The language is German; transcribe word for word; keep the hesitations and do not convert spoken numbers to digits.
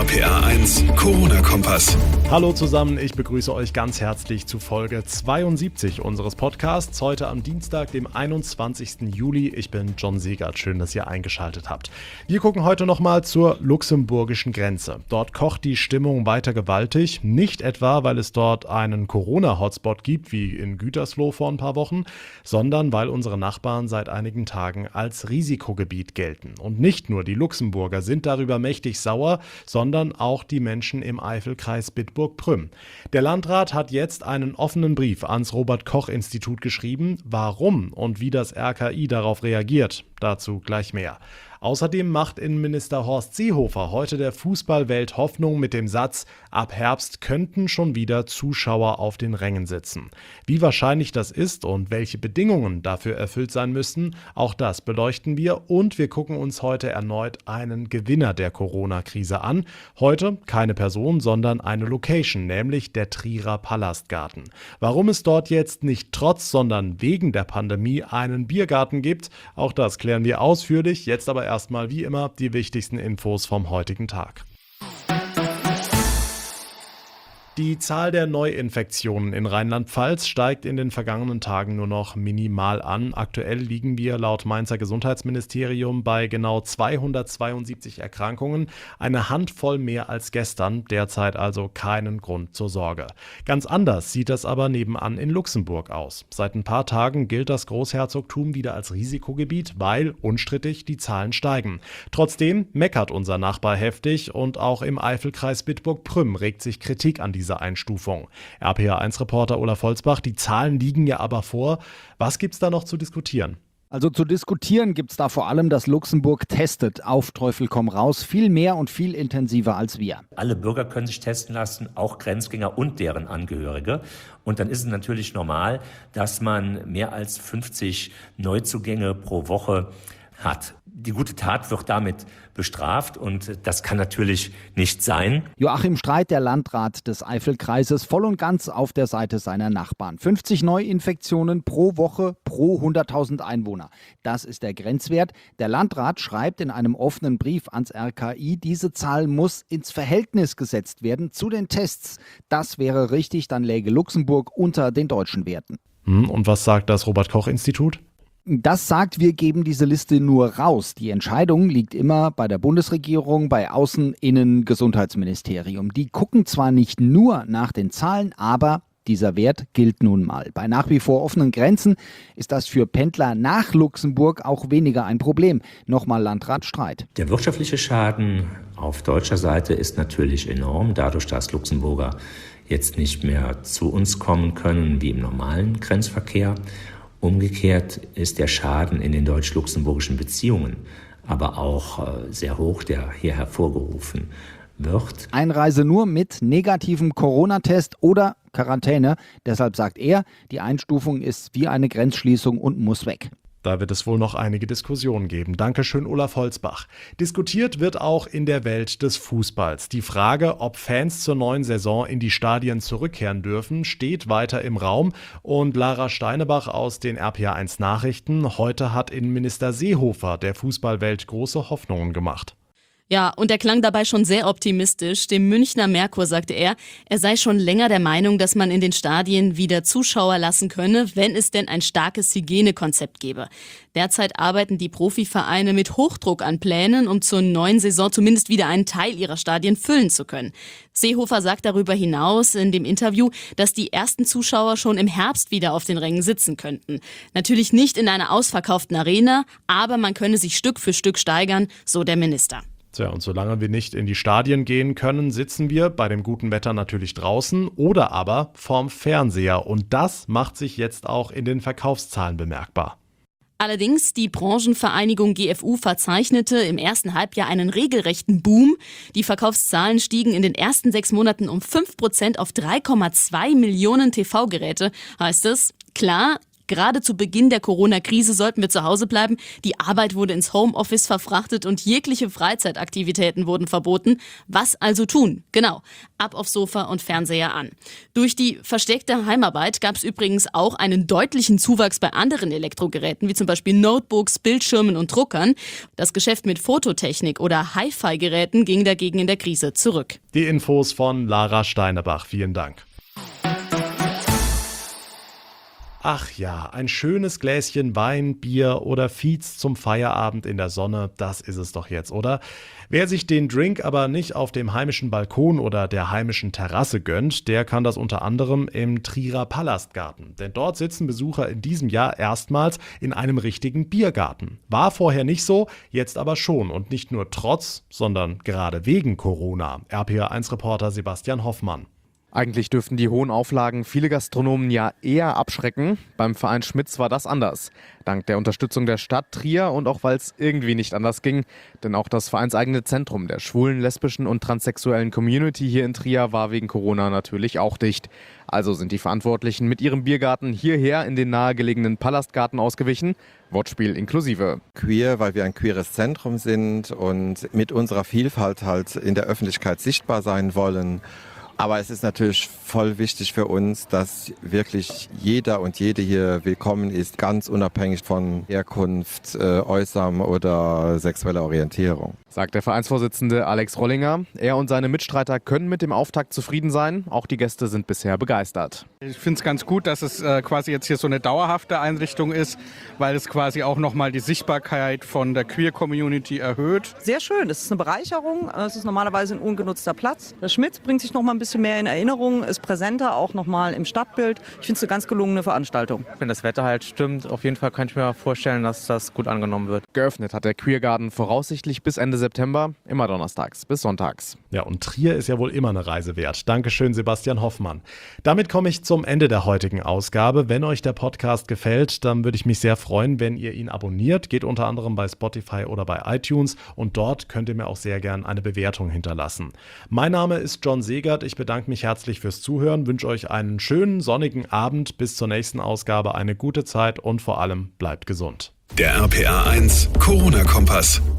P R eins Corona-Kompass. Hallo zusammen, ich begrüße euch ganz herzlich zu Folge zweiundsiebzig unseres Podcasts. Heute am Dienstag, dem einundzwanzigsten Juli. Ich bin John Segert. Schön, dass ihr eingeschaltet habt. Wir gucken heute nochmal zur luxemburgischen Grenze. Dort kocht die Stimmung weiter gewaltig. Nicht etwa, weil es dort einen Corona-Hotspot gibt, wie in Gütersloh vor ein paar Wochen, sondern weil unsere Nachbarn seit einigen Tagen als Risikogebiet gelten. Und nicht nur die Luxemburger sind darüber mächtig sauer, sondern auch die Menschen im Eifelkreis Bitburg-Prüm. Der Landrat hat jetzt einen offenen Brief ans Robert-Koch-Institut geschrieben. Warum und wie das R K I darauf reagiert, dazu gleich mehr. Außerdem macht Innenminister Horst Seehofer heute der Fußballwelt Hoffnung mit dem Satz, ab Herbst könnten schon wieder Zuschauer auf den Rängen sitzen. Wie wahrscheinlich das ist und welche Bedingungen dafür erfüllt sein müssten, auch das beleuchten wir und wir gucken uns heute erneut einen Gewinner der Corona-Krise an. Heute keine Person, sondern eine Location, nämlich der Trierer Palastgarten. Warum es dort jetzt nicht trotz, sondern wegen der Pandemie einen Biergarten gibt, auch das klären wir ausführlich, jetzt aber erstmal wie immer die wichtigsten Infos vom heutigen Tag. Die Zahl der Neuinfektionen in Rheinland-Pfalz steigt in den vergangenen Tagen nur noch minimal an. Aktuell liegen wir laut Mainzer Gesundheitsministerium bei genau zweihundertzweiundsiebzig Erkrankungen, eine Handvoll mehr als gestern, derzeit also keinen Grund zur Sorge. Ganz anders sieht das aber nebenan in Luxemburg aus. Seit ein paar Tagen gilt das Großherzogtum wieder als Risikogebiet, weil unstrittig die Zahlen steigen. Trotzdem meckert unser Nachbar heftig und auch im Eifelkreis Bitburg-Prüm regt sich Kritik an dieser Einstufung. R P R eins Reporter Olaf Holzbach, die Zahlen liegen ja aber vor. Was gibt's da noch zu diskutieren? Also zu diskutieren gibt es da vor allem, dass Luxemburg testet, auf Teufel komm raus, viel mehr und viel intensiver als wir. Alle Bürger können sich testen lassen, auch Grenzgänger und deren Angehörige. Und dann ist es natürlich normal, dass man mehr als fünfzig Neuzugänge pro Woche hat. Die gute Tat wird damit bestraft und das kann natürlich nicht sein. Joachim Streit, der Landrat des Eifelkreises, voll und ganz auf der Seite seiner Nachbarn. fünfzig Neuinfektionen pro Woche pro hunderttausend Einwohner. Das ist der Grenzwert. Der Landrat schreibt in einem offenen Brief ans R K I, diese Zahl muss ins Verhältnis gesetzt werden zu den Tests. Das wäre richtig, dann läge Luxemburg unter den deutschen Werten. Und was sagt das Robert-Koch-Institut? Das sagt, wir geben diese Liste nur raus. Die Entscheidung liegt immer bei der Bundesregierung, bei Außen-, Innen-, Gesundheitsministerium. Die gucken zwar nicht nur nach den Zahlen, aber dieser Wert gilt nun mal. Bei nach wie vor offenen Grenzen ist das für Pendler nach Luxemburg auch weniger ein Problem. Nochmal Landrat Streit. Der wirtschaftliche Schaden auf deutscher Seite ist natürlich enorm, dadurch, dass Luxemburger jetzt nicht mehr zu uns kommen können wie im normalen Grenzverkehr. Umgekehrt ist der Schaden in den deutsch-luxemburgischen Beziehungen aber auch sehr hoch, der hier hervorgerufen wird. Einreise nur mit negativem Corona-Test oder Quarantäne. Deshalb sagt er, die Einstufung ist wie eine Grenzschließung und muss weg. Da wird es wohl noch einige Diskussionen geben. Dankeschön, Olaf Holzbach. Diskutiert wird auch in der Welt des Fußballs. Die Frage, ob Fans zur neuen Saison in die Stadien zurückkehren dürfen, steht weiter im Raum. Und Lara Steinebach aus den R P R eins Nachrichten. Heute hat Innenminister Seehofer der Fußballwelt große Hoffnungen gemacht. Ja, und er klang dabei schon sehr optimistisch. Dem Münchner Merkur sagte er, er sei schon länger der Meinung, dass man in den Stadien wieder Zuschauer lassen könne, wenn es denn ein starkes Hygienekonzept gäbe. Derzeit arbeiten die Profivereine mit Hochdruck an Plänen, um zur neuen Saison zumindest wieder einen Teil ihrer Stadien füllen zu können. Seehofer sagt darüber hinaus in dem Interview, dass die ersten Zuschauer schon im Herbst wieder auf den Rängen sitzen könnten. Natürlich nicht in einer ausverkauften Arena, aber man könne sich Stück für Stück steigern, so der Minister. Tja, und solange wir nicht in die Stadien gehen können, sitzen wir bei dem guten Wetter natürlich draußen oder aber vorm Fernseher. Und das macht sich jetzt auch in den Verkaufszahlen bemerkbar. Allerdings, die Branchenvereinigung G F U verzeichnete im ersten Halbjahr einen regelrechten Boom. Die Verkaufszahlen stiegen in den ersten sechs Monaten um fünf Prozent auf drei Komma zwei Millionen T V-Geräte, heißt es. Klar, Gerade zu Beginn der Corona-Krise sollten wir zu Hause bleiben. Die Arbeit wurde ins Homeoffice verfrachtet und jegliche Freizeitaktivitäten wurden verboten. Was also tun? Genau, ab aufs Sofa und Fernseher an. Durch die versteckte Heimarbeit gab es übrigens auch einen deutlichen Zuwachs bei anderen Elektrogeräten, wie zum Beispiel Notebooks, Bildschirmen und Druckern. Das Geschäft mit Fototechnik oder Hi-Fi-Geräten ging dagegen in der Krise zurück. Die Infos von Lara Steinebach. Vielen Dank. Ach ja, ein schönes Gläschen Wein, Bier oder Fiez zum Feierabend in der Sonne, das ist es doch jetzt, oder? Wer sich den Drink aber nicht auf dem heimischen Balkon oder der heimischen Terrasse gönnt, der kann das unter anderem im Trierer Palastgarten. Denn dort sitzen Besucher in diesem Jahr erstmals in einem richtigen Biergarten. War vorher nicht so, jetzt aber schon. Und nicht nur trotz, sondern gerade wegen Corona. R P A eins Reporter Sebastian Hoffmann. Eigentlich dürften die hohen Auflagen viele Gastronomen ja eher abschrecken. Beim Verein Schmitz war das anders. Dank der Unterstützung der Stadt Trier und auch weil es irgendwie nicht anders ging. Denn auch das vereinseigene Zentrum der schwulen, lesbischen und transsexuellen Community hier in Trier war wegen Corona natürlich auch dicht. Also sind die Verantwortlichen mit ihrem Biergarten hierher in den nahegelegenen Palastgarten ausgewichen. Wortspiel inklusive. Queer, weil wir ein queeres Zentrum sind und mit unserer Vielfalt halt in der Öffentlichkeit sichtbar sein wollen. Aber es ist natürlich voll wichtig für uns, dass wirklich jeder und jede hier willkommen ist, ganz unabhängig von Herkunft, äh, Äußerem oder sexueller Orientierung. Sagt der Vereinsvorsitzende Alex Rollinger. Er und seine Mitstreiter können mit dem Auftakt zufrieden sein. Auch die Gäste sind bisher begeistert. Ich finde es ganz gut, dass es äh, quasi jetzt hier so eine dauerhafte Einrichtung ist, weil es quasi auch nochmal die Sichtbarkeit von der Queer-Community erhöht. Sehr schön, es ist eine Bereicherung. Es ist normalerweise ein ungenutzter Platz. Der Schmitz bringt sich noch mal ein bisschen mehr in Erinnerung, ist präsenter, auch noch mal im Stadtbild. Ich finde es eine ganz gelungene Veranstaltung. Wenn das Wetter halt stimmt, auf jeden Fall kann ich mir vorstellen, dass das gut angenommen wird. Geöffnet hat der Queergarten voraussichtlich bis Ende September, immer donnerstags bis sonntags. Ja, und Trier ist ja wohl immer eine Reise wert. Dankeschön, Sebastian Hoffmann. Damit komme ich zum Ende der heutigen Ausgabe. Wenn euch der Podcast gefällt, dann würde ich mich sehr freuen, wenn ihr ihn abonniert. Geht unter anderem bei Spotify oder bei iTunes und dort könnt ihr mir auch sehr gern eine Bewertung hinterlassen. Mein Name ist John Segert. Ich bedanke mich herzlich fürs Zuhören, wünsche euch einen schönen sonnigen Abend. Bis zur nächsten Ausgabe eine gute Zeit und vor allem bleibt gesund. Der R P A eins Corona-Kompass.